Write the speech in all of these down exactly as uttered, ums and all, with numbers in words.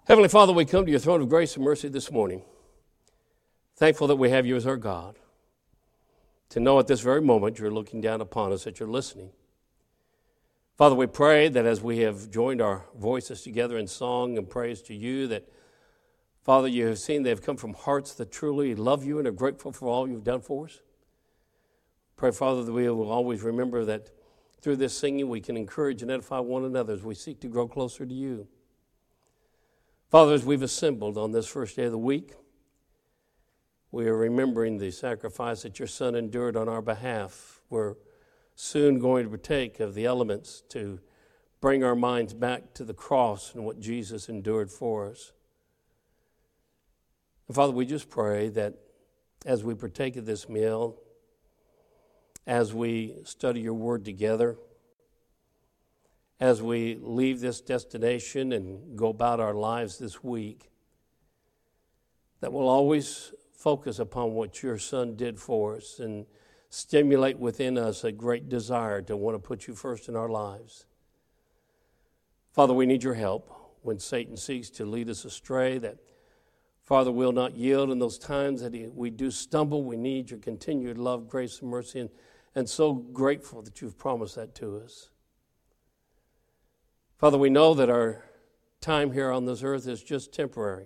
Heavenly Father, we come to your throne of grace and mercy this morning, thankful that we have you as our God, to know at this very moment you're looking down upon us, that you're listening. Father, we pray that as we have joined our voices together in song and praise to you, that, Father, you have seen they've come from hearts that truly love you and are grateful for all you've done for us. Pray, Father, that we will always remember that through this singing we can encourage and edify one another as we seek to grow closer to you. Father, as we've assembled on this first day of the week, we are remembering the sacrifice that your Son endured on our behalf. We're soon going to partake of the elements to bring our minds back to the cross and what Jesus endured for us. And Father, we just pray that as we partake of this meal, as we study your word together, as we leave this destination and go about our lives this week, that we'll always focus upon what your Son did for us and stimulate within us a great desire to want to put you first in our lives. Father, we need your help when Satan seeks to lead us astray, that, Father, we'll not yield in those times that we do stumble. We need your continued love, grace, and mercy, and, and so grateful that you've promised that to us. Father, we know that our time here on this earth is just temporary,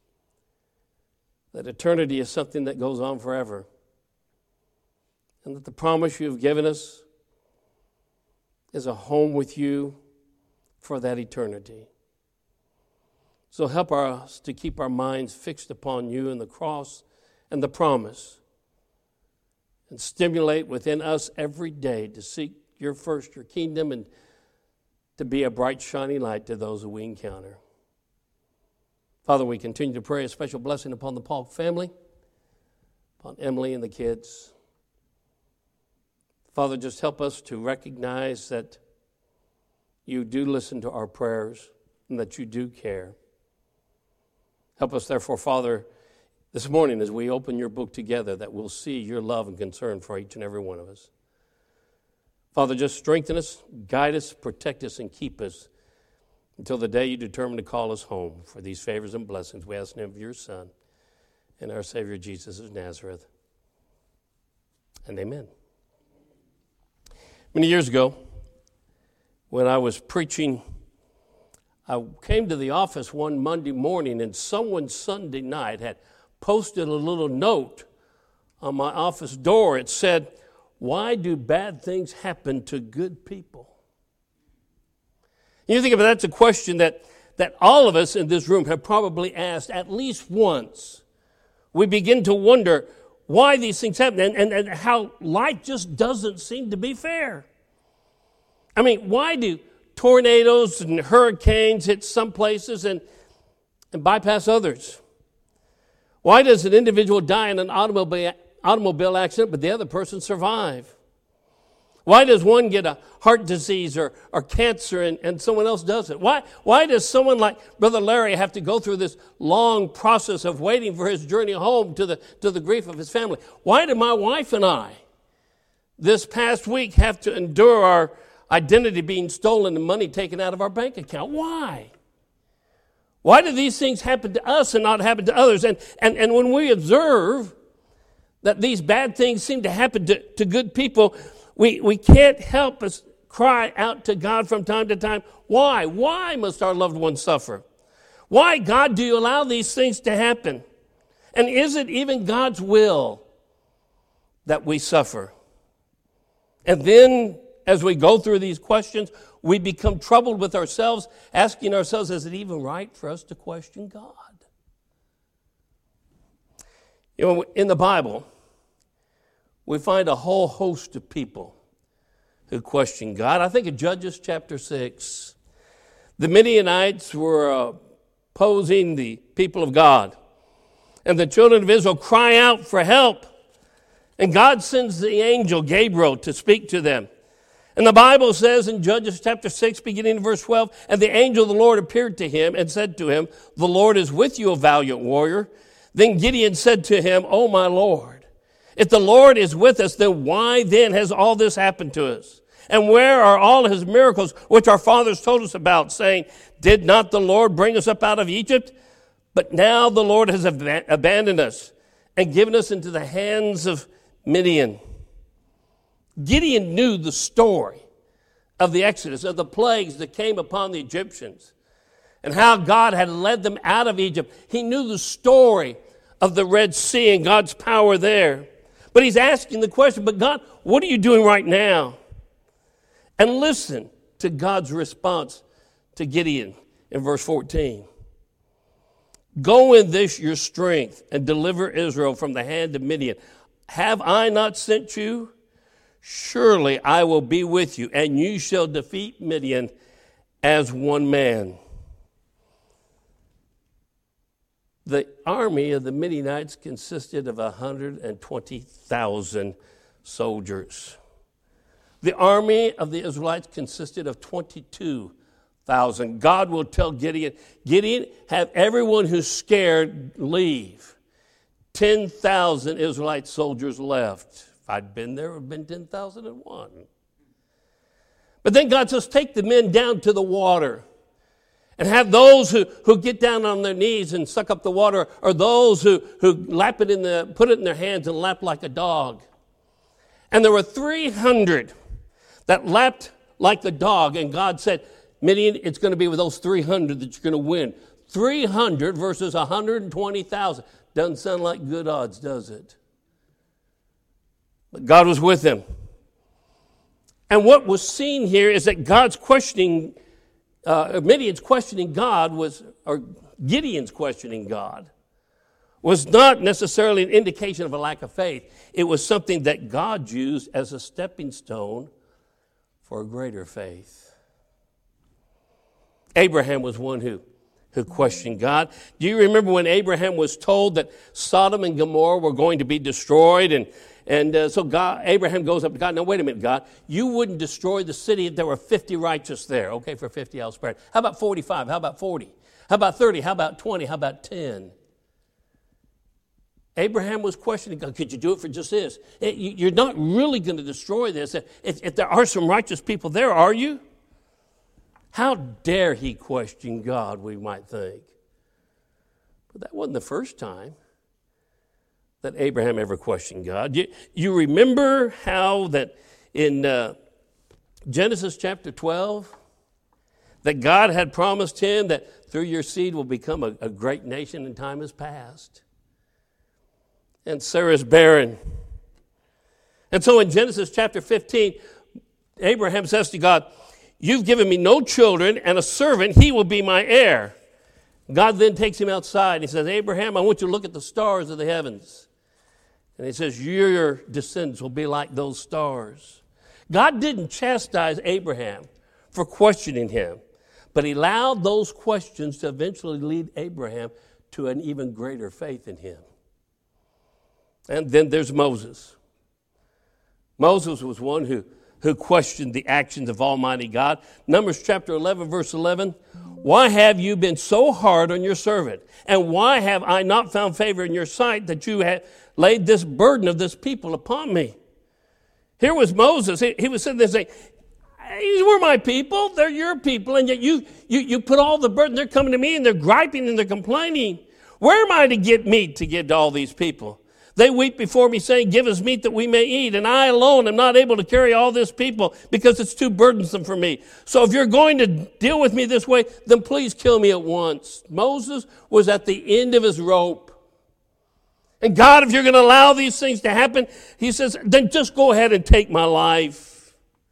that eternity is something that goes on forever, and that the promise you've given us is a home with you for that eternity. So help us to keep our minds fixed upon you and the cross and the promise, and stimulate within us every day to seek your first, your kingdom, and to be a bright, shining light to those that we encounter. Father, we continue to pray a special blessing upon the Paul family, upon Emily and the kids. Father, just help us to recognize that you do listen to our prayers and that you do care. Help us, therefore, Father, this morning as we open your book together, that we'll see your love and concern for each and every one of us. Father, just strengthen us, guide us, protect us, and keep us until the day you determine to call us home. For these favors and blessings, we ask in the name of your Son and our Savior Jesus of Nazareth. And amen. Many years ago, when I was preaching, I came to the office one Monday morning, and someone Sunday night had posted a little note on my office door. It said, "Why do bad things happen to good people?" You think about it, that's a question that, that all of us in this room have probably asked at least once. We begin to wonder why these things happen and, and, and how life just doesn't seem to be fair. I mean, why do tornadoes and hurricanes hit some places and, and bypass others? Why does an individual die in an automobile automobile accident, but the other person survive? Why does one get a heart disease or, or cancer and, and someone else doesn't? Why, why does someone like Brother Larry have to go through this long process of waiting for his journey home to the, to the grief of his family? Why did my wife and I this past week have to endure our identity being stolen and money taken out of our bank account? Why? Why do these things happen to us and not happen to others? And, and, and when we observe that these bad things seem to happen to, to good people, we, we can't help but cry out to God from time to time, why? Why must our loved ones suffer? Why, God, do you allow these things to happen? And is it even God's will that we suffer? And then, as we go through these questions, we become troubled with ourselves, asking ourselves, is it even right for us to question God? You know, in the Bible, we find a whole host of people who question God. I think of Judges chapter six. The Midianites were opposing the people of God, and the children of Israel cry out for help. And God sends the angel Gabriel to speak to them. And the Bible says in Judges chapter six, beginning in verse twelve, and the angel of the Lord appeared to him and said to him, "The Lord is with you, O valiant warrior." Then Gideon said to him, "O my Lord, if the Lord is with us, then why then has all this happened to us? And where are all his miracles which our fathers told us about, saying, did not the Lord bring us up out of Egypt? But now the Lord has ab- abandoned us and given us into the hands of Midian. Gideon knew the story of the Exodus, of the plagues that came upon the Egyptians, and how God had led them out of Egypt. He knew the story of the Red Sea and God's power there. But he's asking the question, but God, what are you doing right now? And listen to God's response to Gideon in verse fourteen. Go in this your strength and deliver Israel from the hand of Midian. Have I not sent you? Surely I will be with you, and you shall defeat Midian as one man. The army of the Midianites consisted of one hundred twenty thousand soldiers. The army of the Israelites consisted of twenty-two thousand. God will tell Gideon, Gideon, have everyone who's scared leave. ten thousand Israelite soldiers left. If I'd been there, it would have been ten thousand one. But then God says, take the men down to the water. And have those who, who get down on their knees and suck up the water, or those who, who lap it in the, put it in their hands and lap like a dog. And there were three hundred that lapped like a dog. And God said, Midian, it's going to be with those three hundred that you're going to win. three hundred versus one hundred twenty thousand. Doesn't sound like good odds, does it? But God was with them. And what was seen here is that God's questioning Uh, Midian's questioning God was, or Gideon's questioning God, was not necessarily an indication of a lack of faith. It was something that God used as a stepping stone for a greater faith. Abraham was one who, who questioned God. Do you remember when Abraham was told that Sodom and Gomorrah were going to be destroyed? And And uh, so God, Abraham goes up to God. Now, wait a minute, God. You wouldn't destroy the city if there were fifty righteous there. Okay, for fifty, I'll spare it. How about forty-five? How about forty? How about thirty? How about twenty? How about ten? Abraham was questioning God. Could you do it for just this? You're not really going to destroy this. If, if there are some righteous people there, are you? How dare he question God, we might think. But that wasn't the first time that Abraham ever questioned God. You, you remember how that in uh, Genesis chapter twelve, that God had promised him that through your seed will become a, a great nation, and time has passed. And Sarah's barren. And so in Genesis chapter fifteen, Abraham says to God, you've given me no children, and a servant, he will be my heir. God then takes him outside, and he says, Abraham, I want you to look at the stars of the heavens. And he says, your descendants will be like those stars. God didn't chastise Abraham for questioning him, but he allowed those questions to eventually lead Abraham to an even greater faith in him. And then there's Moses. Moses was one who, who questioned the actions of Almighty God. Numbers chapter eleven, verse eleven. Why have you been so hard on your servant? And why have I not found favor in your sight that you have laid this burden of this people upon me? Here was Moses. He, he was sitting there saying, these were my people. They're your people. And yet you, you, you put all the burden. They're coming to me and they're griping and they're complaining. Where am I to get meat to give to all these people? They weep before me, saying, give us meat that we may eat. And I alone am not able to carry all this people because it's too burdensome for me. So if you're going to deal with me this way, then please kill me at once. Moses was at the end of his rope. And God, if you're going to allow these things to happen, he says, then just go ahead and take my life.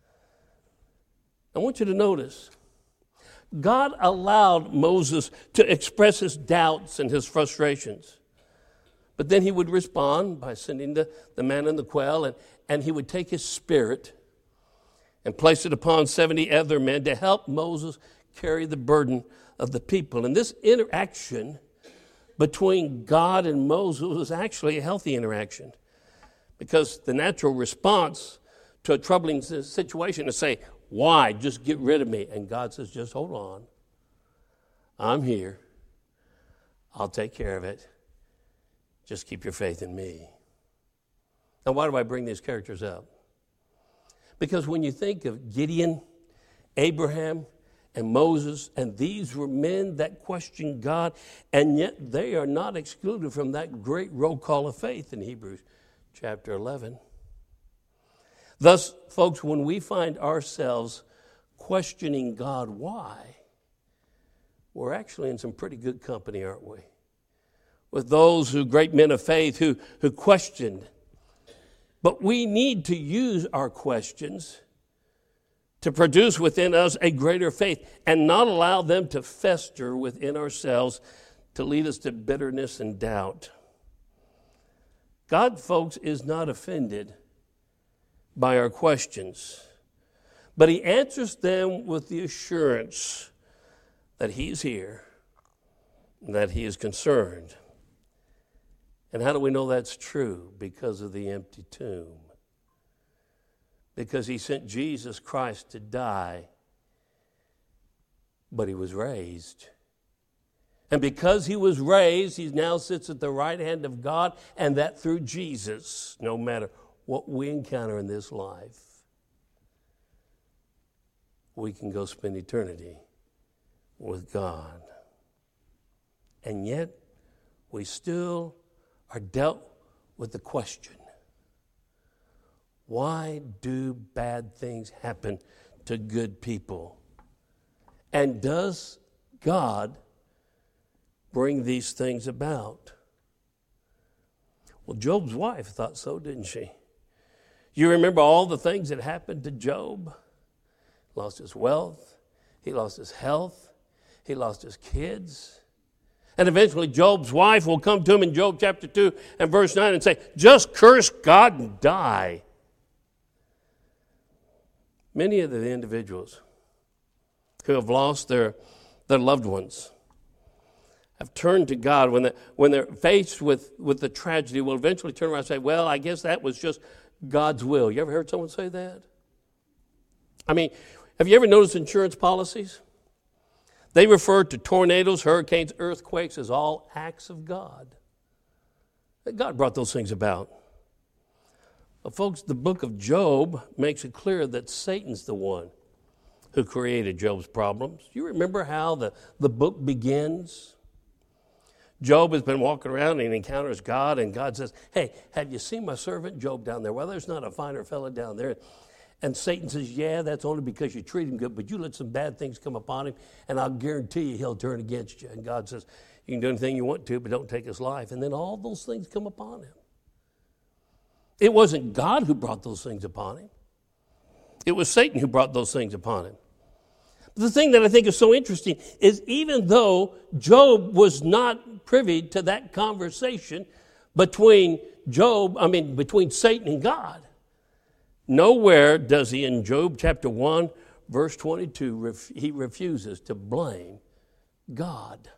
I want you to notice, God allowed Moses to express his doubts and his frustrations. But then he would respond by sending the, the man in the quail, and, and he would take his spirit and place it upon seventy other men to help Moses carry the burden of the people. And this interaction between God and Moses was actually a healthy interaction, because the natural response to a troubling situation is to say, why? Just get rid of me. And God says, just hold on. I'm here. I'll take care of it. Just keep your faith in me. Now, why do I bring these characters up? Because when you think of Gideon, Abraham, and Moses, and these were men that questioned God, and yet they are not excluded from that great roll call of faith in Hebrews chapter eleven. Thus, folks, when we find ourselves questioning God why, we're actually in some pretty good company, aren't we? With those who, great men of faith who, who questioned. But we need to use our questions to produce within us a greater faith and not allow them to fester within ourselves to lead us to bitterness and doubt. God, folks, is not offended by our questions, but he answers them with the assurance that he's here, that he is concerned. And how do we know that's true? Because of the empty tomb. Because he sent Jesus Christ to die, but he was raised. And because he was raised, he now sits at the right hand of God, and that through Jesus, no matter what we encounter in this life, we can go spend eternity with God. And yet, we still are dealt with the question, why do bad things happen to good people? And does God bring these things about? Well, Job's wife thought so, didn't she? You remember all the things that happened to Job? He lost his wealth. He lost his health. He lost his kids. And eventually Job's wife will come to him in Job chapter two and verse nine and say, just curse God and die. Many of the individuals who have lost their, their loved ones have turned to God when, they, when they're faced with, with the tragedy, will eventually turn around and say, well, I guess that was just God's will. You ever heard someone say that? I mean, have you ever noticed insurance policies? They refer to tornadoes, hurricanes, earthquakes as all acts of God. God brought those things about. Well, folks, the book of Job makes it clear that Satan's the one who created Job's problems. You remember how the, the book begins? Job has been walking around and he encounters God, and God says, hey, have you seen my servant Job down there? Well, there's not a finer fellow down there. And Satan says, yeah, that's only because you treat him good, but you let some bad things come upon him, and I'll guarantee you he'll turn against you. And God says, you can do anything you want to, but don't take his life. And then all those things come upon him. It wasn't God who brought those things upon him. It was Satan who brought those things upon him. But the thing that I think is so interesting is even though Job was not privy to that conversation between Job, I mean, between Satan and God, nowhere does he in Job chapter one, verse twenty-two, ref, he refuses to blame God.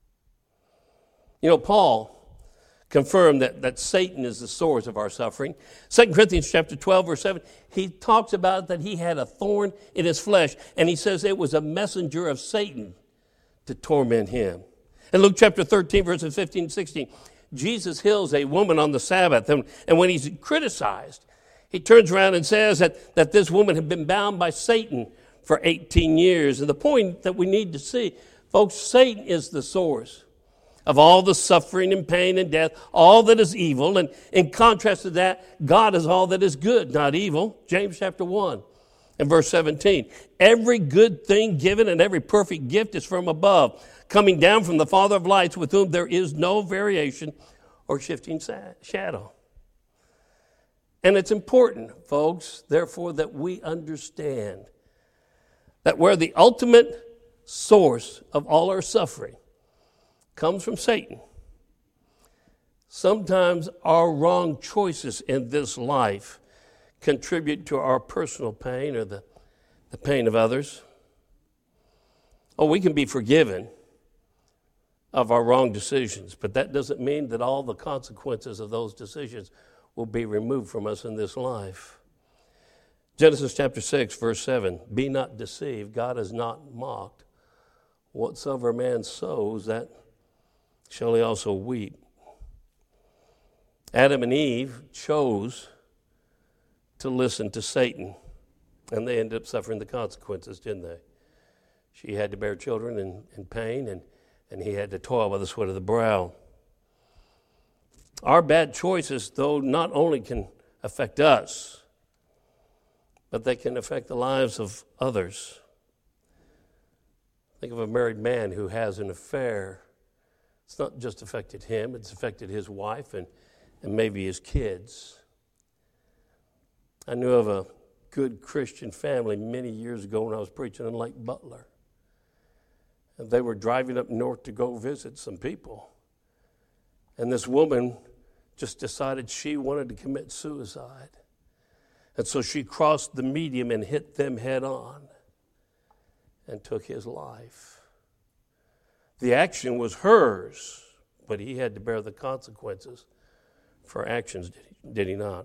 You know, Paul confirmed that, that Satan is the source of our suffering. Second Corinthians chapter twelve, verse seven, he talks about that he had a thorn in his flesh, and he says it was a messenger of Satan to torment him. In Luke chapter thirteen, verses fifteen and sixteen, Jesus heals a woman on the Sabbath, and, and when he's criticized, he turns around and says that, that this woman had been bound by Satan for eighteen years. And the point that we need to see, folks, Satan is the source of all the suffering and pain and death, all that is evil. And in contrast to that, God is all that is good, not evil. James chapter one and verse seventeen. Every good thing given and every perfect gift is from above, coming down from the Father of lights, with whom there is no variation or shifting shadow. And it's important, folks, therefore, that we understand that where the ultimate source of all our suffering comes from Satan, sometimes our wrong choices in this life contribute to our personal pain or the, the pain of others. Oh, we can be forgiven of our wrong decisions, but that doesn't mean that all the consequences of those decisions will be removed from us in this life. Genesis chapter six, verse seven, be not deceived, God is not mocked. Whatsoever a man sows, that shall he also reap. Adam and Eve chose to listen to Satan, and they ended up suffering the consequences, didn't they? She had to bear children in, in pain, and, and he had to toil by the sweat of the brow. Our bad choices, though, not only can affect us, but they can affect the lives of others. Think of a married man who has an affair. It's not just affected him, it's affected his wife and, and maybe his kids. I knew of a good Christian family many years ago when I was preaching in Lake Butler. And they were driving up north to go visit some people. And this woman just decided she wanted to commit suicide. And so she crossed the median and hit them head on and took his life. The action was hers, but he had to bear the consequences for actions, did he, did he not?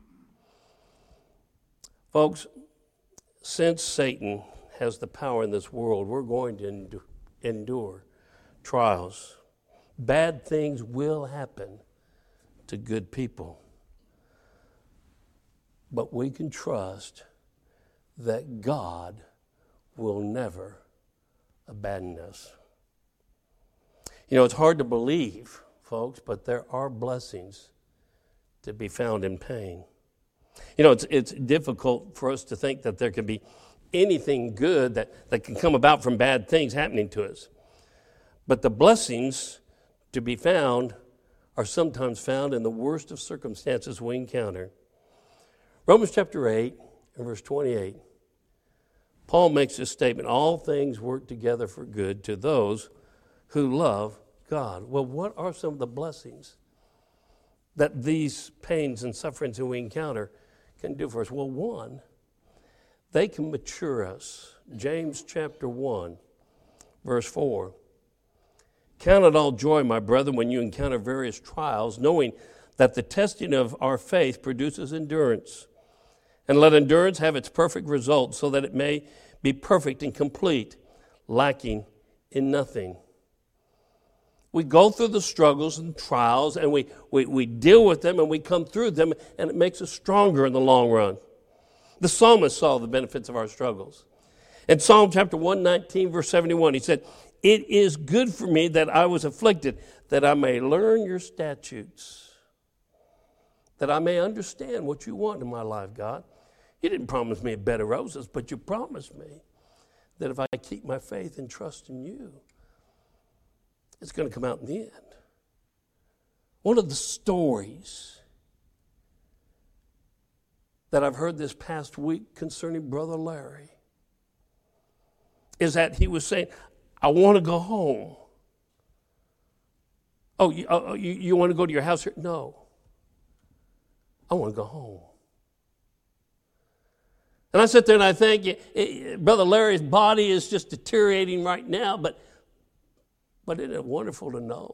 Folks, since Satan has the power in this world, we're going to endure, endure trials. Bad things will happen to good people. But we can trust that God will never abandon us. You know, it's hard to believe, folks, but there are blessings to be found in pain. You know, it's it's difficult for us to think that there can be anything good that, that can come about from bad things happening to us. But the blessings to be found are sometimes found in the worst of circumstances we encounter. Romans chapter eight and verse twenty-eight, Paul makes this statement, all things work together for good to those who love God. Well, what are some of the blessings that these pains and sufferings that we encounter can do for us? Well, one, they can mature us. James chapter one, verse four. Count it all joy, my brethren, when you encounter various trials, knowing that the testing of our faith produces endurance. And let endurance have its perfect result, so that it may be perfect and complete, lacking in nothing. We go through the struggles and trials, and we, we, we deal with them, and we come through them, and it makes us stronger in the long run. The psalmist saw the benefits of our struggles. In Psalm chapter one nineteen, verse seventy-one, he said, it is good for me that I was afflicted, that I may learn your statutes, that I may understand what you want in my life, God. You didn't promise me a bed of roses, but you promised me that if I keep my faith and trust in you, it's going to come out in the end. One of the stories that I've heard this past week concerning Brother Larry is that he was saying, I want to go home. Oh, you, uh, you, you want to go to your house here? No. I want to go home. And I sit there and I think, it, it, Brother Larry's body is just deteriorating right now, but, but isn't it wonderful to know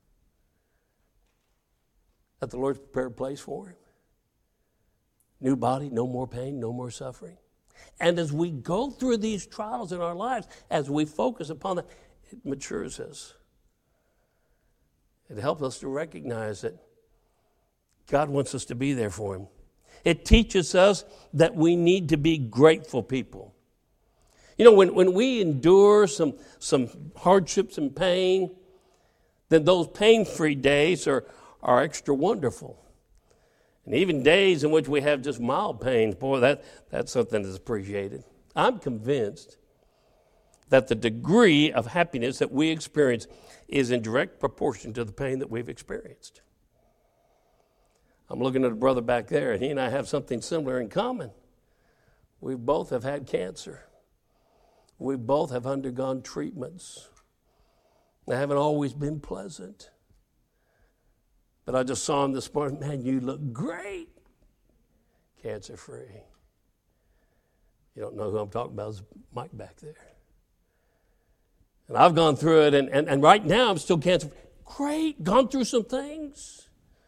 that the Lord's prepared a place for him? New body, no more pain, no more suffering. And as we go through these trials in our lives, as we focus upon that, it matures us. It helps us to recognize that God wants us to be there for him. It teaches us that we need to be grateful people. You know, when, when we endure some, some hardships and pain, then those pain-free days are, are extra wonderful. And even days in which we have just mild pains, boy, that, that's something that's appreciated. I'm convinced that the degree of happiness that we experience is in direct proportion to the pain that we've experienced. I'm looking at a brother back there, and he and I have something similar in common. We both have had cancer. We both have undergone treatments. They haven't always been pleasant. But I just saw him this morning. Man, you look great. Cancer-free. You don't know who I'm talking about. It's Mike back there. And I've gone through it, and, and, and right now I'm still cancer-free. Great. Gone through some things.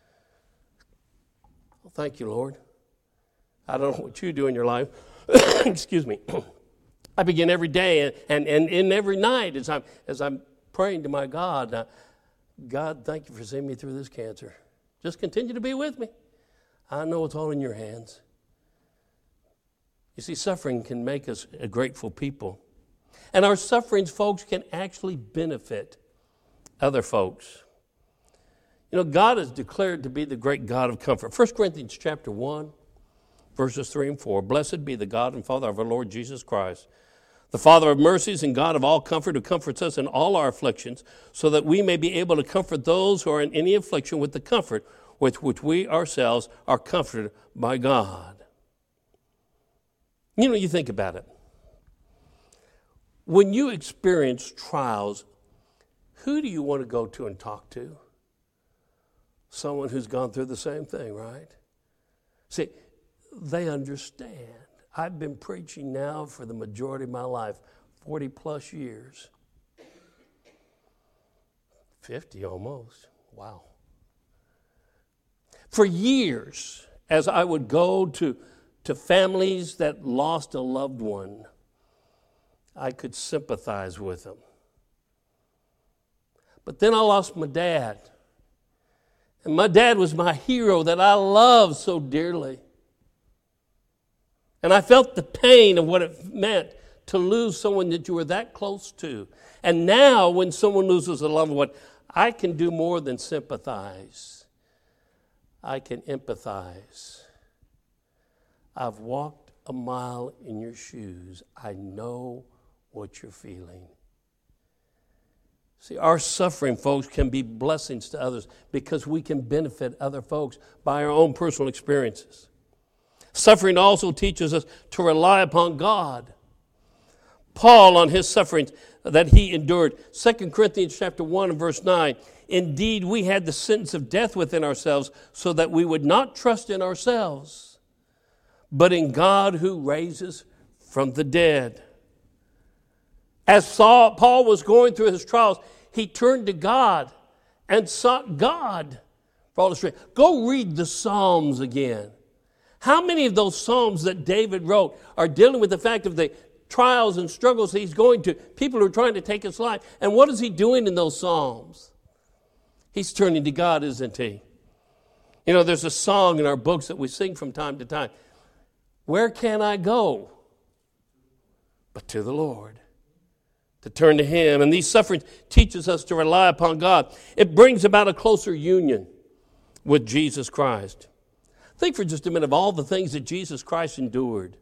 Well, thank you, Lord. I don't know what you do in your life. Excuse me. I begin every day and, and, and, and every night as I'm, as I'm praying to my God, uh, God, thank you for seeing me through this cancer. Just continue to be with me. I know it's all in your hands. You see, suffering can make us a grateful people. And our sufferings, folks, can actually benefit other folks. You know, God is declared to be the great God of comfort. First Corinthians chapter one, verses three and four. Blessed be the God and Father of our Lord Jesus Christ, the Father of mercies and God of all comfort, who comforts us in all our afflictions, so that we may be able to comfort those who are in any affliction with the comfort with which we ourselves are comforted by God. You know, you think about it. When you experience trials, who do you want to go to and talk to? Someone who's gone through the same thing, right? See, they understand. I've been preaching now for the majority of my life, forty plus years. fifty almost. Wow. For years, as I would go to, to families that lost a loved one, I could sympathize with them. But then I lost my dad. And my dad was my hero that I loved so dearly. And I felt the pain of what it meant to lose someone that you were that close to. And now when someone loses a loved one, I can do more than sympathize. I can empathize. I've walked a mile in your shoes. I know what you're feeling. See, our suffering, folks, can be blessings to others because we can benefit other folks by our own personal experiences. Suffering also teaches us to rely upon God. Paul, on his sufferings that he endured, Second Corinthians chapter one and verse nine, indeed we had the sentence of death within ourselves, so that we would not trust in ourselves, but in God who raises from the dead. As Saul, Paul was going through his trials, he turned to God and sought God for all his strength. Go read the Psalms again. How many of those Psalms that David wrote are dealing with the fact of the trials and struggles he's going to, people who are trying to take his life? And what is he doing in those Psalms? He's turning to God, isn't he? You know, there's a song in our books that we sing from time to time. Where can I go but to the Lord? To turn to him. And these sufferings teaches us to rely upon God. It brings about a closer union with Jesus Christ. Think for just a minute of all the things that Jesus Christ endured.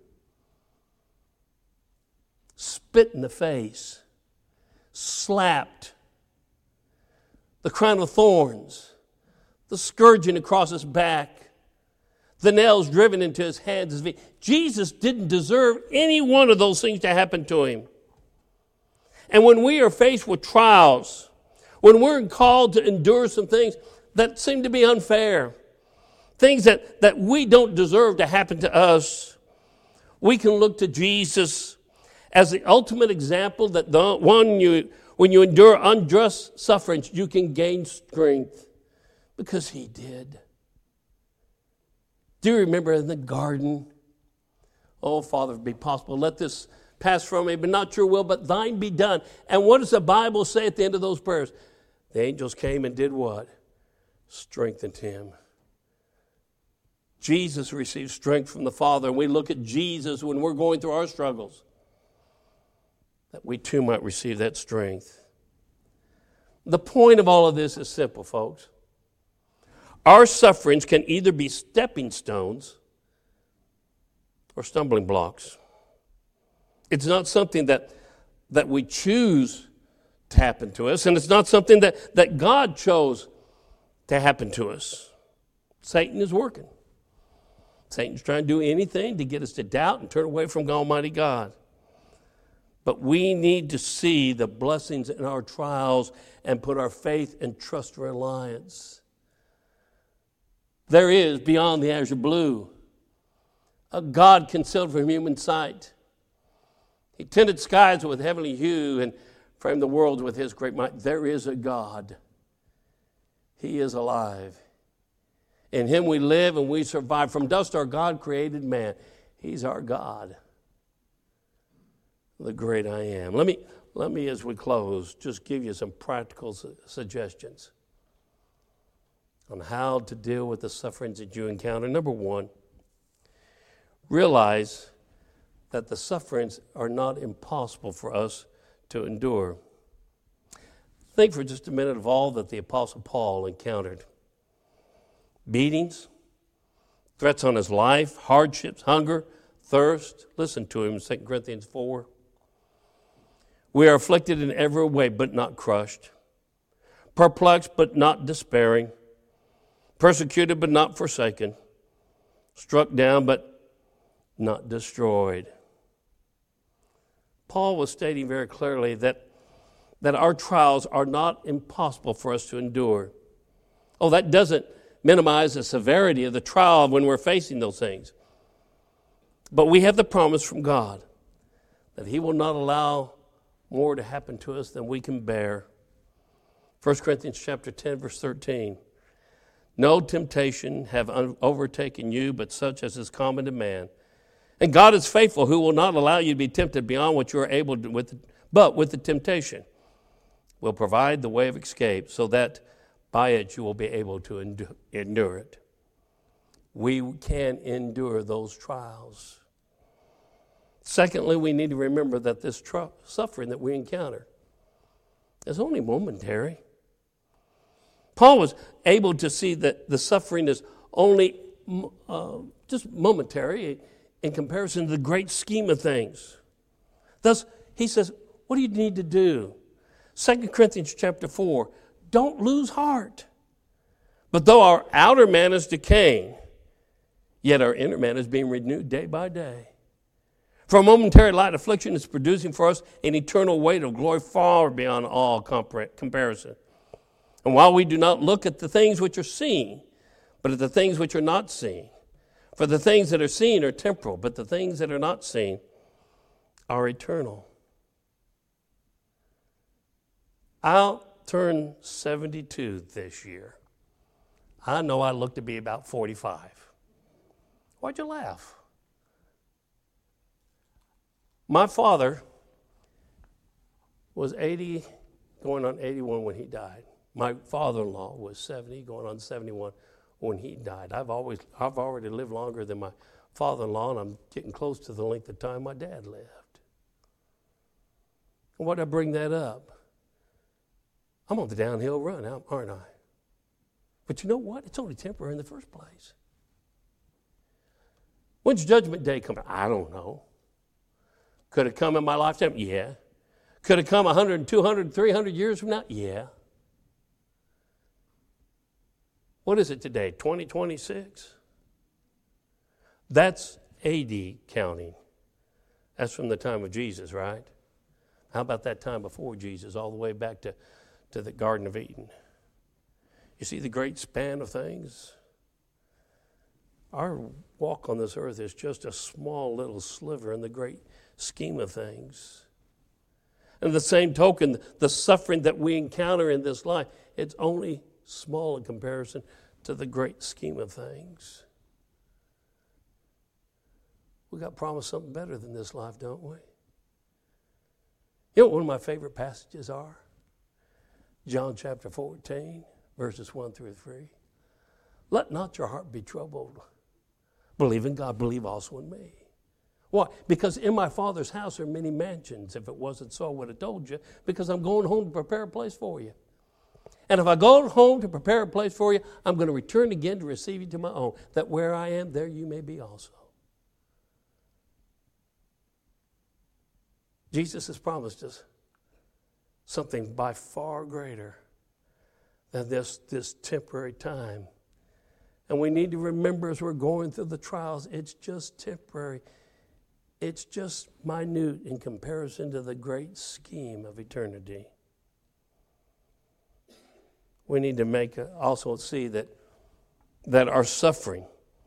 Spit in the face, slapped, the crown of thorns, the scourging across his back, the nails driven into his hands, his feet. Jesus didn't deserve any one of those things to happen to him. And when we are faced with trials, when we're called to endure some things that seem to be unfair, things that, that we don't deserve to happen to us, we can look to Jesus as the ultimate example that the one you, when you endure unjust sufferings, you can gain strength, because he did. Do you remember in the garden? Oh, Father, if it be possible, let this pass from me, but not your will, but thine be done. And what does the Bible say at the end of those prayers? The angels came and did what? Strengthened him. Jesus received strength from the Father, and we look at Jesus when we're going through our struggles, that we too might receive that strength. The point of all of this is simple, folks. Our sufferings can either be stepping stones or stumbling blocks. It's not something that, that we choose to happen to us, and it's not something that, that God chose to happen to us. Satan is working. Satan's trying to do anything to get us to doubt and turn away from Almighty God. But we need to see the blessings in our trials and put our faith and trust and reliance. There is, beyond the azure blue, a God concealed from human sight. He tinted skies with heavenly hue and framed the world with his great might. There is a God. He is alive. In him we live and we survive. From dust our God created man. He's our God, the great I am. Let me, let me, as we close, just give you some practical su- suggestions on how to deal with the sufferings that you encounter. Number one, realize that the sufferings are not impossible for us to endure. Think for just a minute of all that the Apostle Paul encountered. Beatings, threats on his life, hardships, hunger, thirst. Listen to him in Second Corinthians four. We are afflicted in every way, but not crushed. Perplexed, but not despairing. Persecuted, but not forsaken. Struck down, but not destroyed. Paul was stating very clearly that, that our trials are not impossible for us to endure. Oh, that doesn't minimize the severity of the trial when we're facing those things. But we have the promise from God that He will not allow more to happen to us than we can bear. First Corinthians chapter ten, verse thirteen. No temptation have overtaken you, but such as is common to man. And God is faithful, who will not allow you to be tempted beyond what you are able to, with, but with the temptation will provide the way of escape, so that by it you will be able to endure, endure it. We can endure those trials. Secondly, we need to remember that this tr- suffering that we encounter is only momentary. Paul was able to see that the suffering is only uh, just momentary in comparison to the great scheme of things. Thus, he says, what do you need to do? Second Corinthians chapter four, don't lose heart. But though our outer man is decaying, yet our inner man is being renewed day by day. For a momentary light affliction is producing for us an eternal weight of glory far beyond all compar- comparison. And while we do not look at the things which are seen, but at the things which are not seen, for the things that are seen are temporal, but the things that are not seen are eternal. I'll turn seventy-two this year. I know I look to be about forty-five. Why'd you laugh? My father was eighty, going on eighty-one when he died. My father-in-law was seventy, going on seventy-one when he died. I've always, I've already lived longer than my father-in-law, and I'm getting close to the length of time my dad lived. And why'd I bring that up? I'm on the downhill run, aren't I? But you know what? It's only temporary in the first place. When's Judgment Day coming? I don't know. Could it come in my lifetime? Yeah. Could it come one hundred, two hundred, three hundred years from now? Yeah. What is it today, twenty twenty-six? That's A D counting. That's from the time of Jesus, right? How about that time before Jesus, all the way back to, to the Garden of Eden? You see the great span of things? Our walk on this earth is just a small little sliver in the great scheme of things. And the same token, the suffering that we encounter in this life, it's only small in comparison to the great scheme of things. We got promised something better than this life, don't we? You know what one of my favorite passages are? John chapter fourteen, verses one through three. Let not your heart be troubled. Believe in God, believe also in me. Why? Because in my Father's house are many mansions. If it wasn't so, I would have told you, because I'm going home to prepare a place for you. And if I go home to prepare a place for you, I'm going to return again to receive you to my own, that where I am, there you may be also. Jesus has promised us something by far greater than this, this temporary time. And we need to remember as we're going through the trials, it's just temporary. It's just minute in comparison to the great scheme of eternity. We need to make a, also see that, that our suffering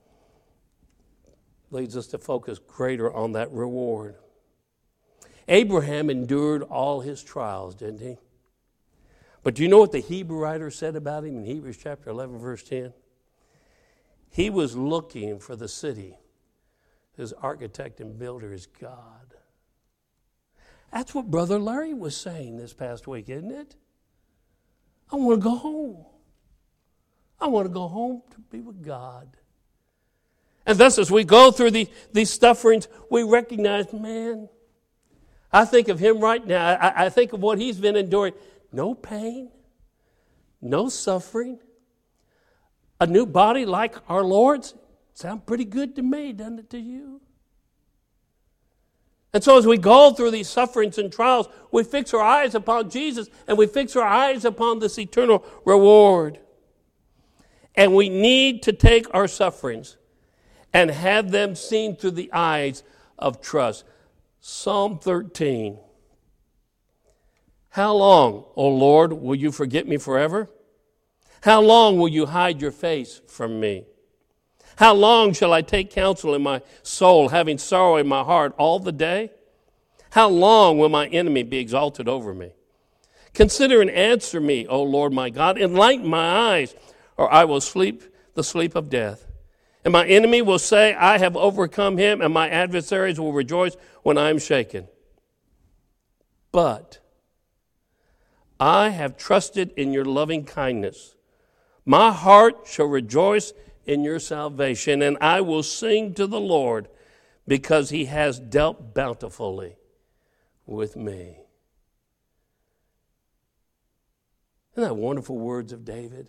leads us to focus greater on that reward. Abraham endured all his trials, didn't he? But do you know what the Hebrew writer said about him in Hebrews chapter eleven, verse ten? He was looking for the city whose architect and builder is God. That's what Brother Larry was saying this past week, isn't it? I want to go home. I want to go home to be with God. And thus, as we go through the, these sufferings, we recognize, man, I think of him right now. I, I think of what he's been enduring. No pain, no suffering, a new body like our Lord's. Sound pretty good to me, doesn't it to you? And so as we go through these sufferings and trials, we fix our eyes upon Jesus and we fix our eyes upon this eternal reward. And we need to take our sufferings and have them seen through the eyes of trust. Psalm thirteen. How long, O Lord, will you forget me forever? How long will you hide your face from me? How long shall I take counsel in my soul, having sorrow in my heart all the day? How long will my enemy be exalted over me? Consider and answer me, O Lord my God. Enlighten my eyes, or I will sleep the sleep of death. And my enemy will say, I have overcome him, and my adversaries will rejoice when I am shaken. But I have trusted in your loving kindness. My heart shall rejoice in your salvation, and I will sing to the Lord because he has dealt bountifully with me. Isn't that wonderful words of David?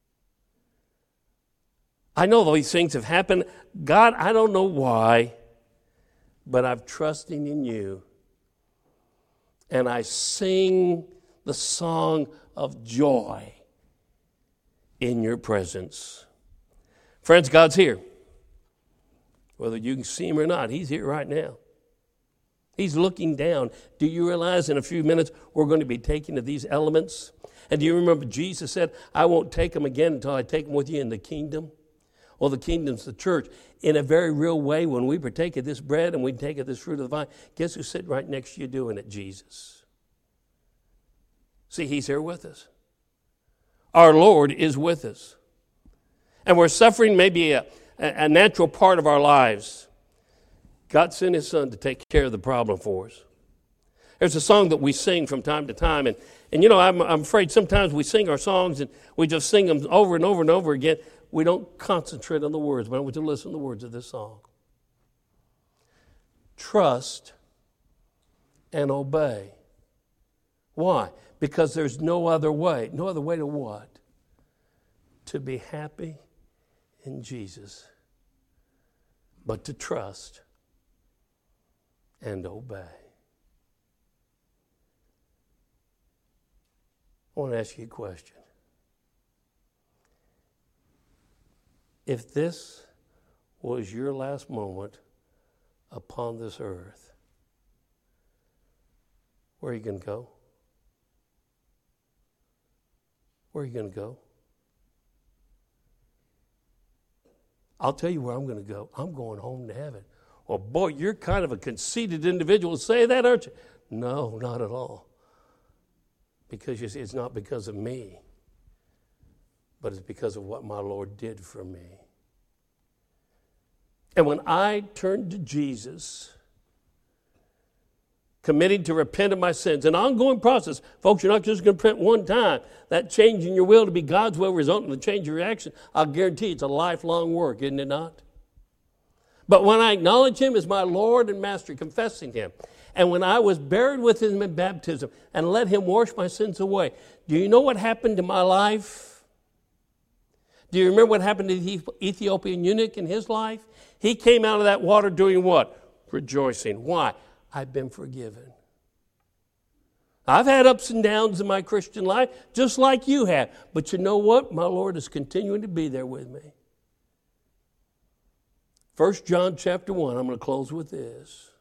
I know these things have happened. God, I don't know why, but I'm trusting in you. And I sing the song of joy in your presence. Friends, God's here. Whether you can see him or not, he's here right now. He's looking down. Do you realize in a few minutes we're going to be taking to these elements? And do you remember Jesus said, I won't take them again until I take them with you in the kingdom? Well, the kingdom's the church. In a very real way, when we partake of this bread and we take of this fruit of the vine, guess who's sitting right next to you doing it? Jesus. See, he's here with us. Our Lord is with us. And where suffering may be a, a natural part of our lives, God sent his son to take care of the problem for us. There's a song that we sing from time to time. And, and you know, I'm, I'm afraid sometimes we sing our songs and we just sing them over and over and over again. We don't concentrate on the words, but I want you to listen to the words of this song. Trust and obey. Why? Because there's no other way. No other way to what? To be happy in Jesus, but to trust and obey. I want to ask you a question. If this was your last moment upon this earth, where are you going to go? Where are you going to go? I'll tell you where I'm going to go. I'm going home to heaven. Well, boy, you're kind of a conceited individual to say that, aren't you? No, not at all. Because you see, it's not because of me, but it's because of what my Lord did for me. And when I turned to Jesus, committing to repent of my sins, an ongoing process. Folks, you're not just going to repent one time. That change in your will to be God's will resulting in the change of your action, I'll guarantee it's a lifelong work, isn't it not? But when I acknowledge him as my Lord and Master, confessing him, and when I was buried with him in baptism and let him wash my sins away, do you know what happened to my life? Do you remember what happened to the Ethiopian eunuch in his life? He came out of that water doing what? Rejoicing. Why? I've been forgiven. I've had ups and downs in my Christian life, just like you have. But you know what? My Lord is continuing to be there with me. First John chapter one, I'm going to close with this.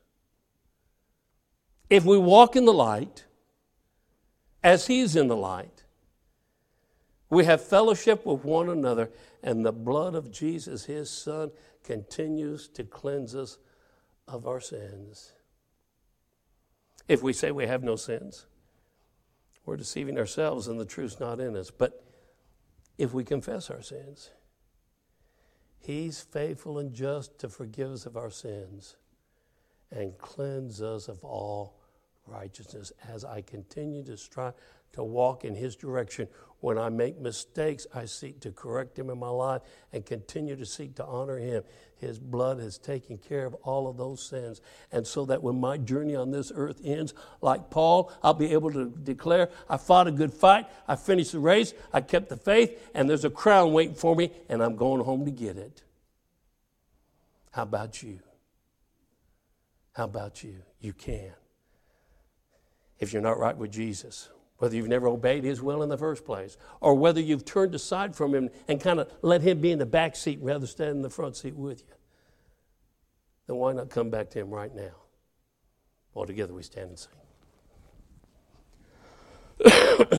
If we walk in the light, as he's in the light, we have fellowship with one another, and the blood of Jesus, his Son, continues to cleanse us of our sins. If we say we have no sins, we're deceiving ourselves and the truth's not in us. But if we confess our sins, he's faithful and just to forgive us of our sins and cleanse us of all righteousness. As I continue to strive to walk in His direction. When I make mistakes, I seek to correct them in my life and continue to seek to honor Him. His blood has taken care of all of those sins. And so that when my journey on this earth ends, like Paul, I'll be able to declare, I fought a good fight, I finished the race, I kept the faith, and there's a crown waiting for me, and I'm going home to get it. How about you? How about you? You can. If you're not right with Jesus, whether you've never obeyed His will in the first place, or whether you've turned aside from Him and kind of let Him be in the back seat rather than stand in the front seat with you, then why not come back to Him right now? All together we stand and sing.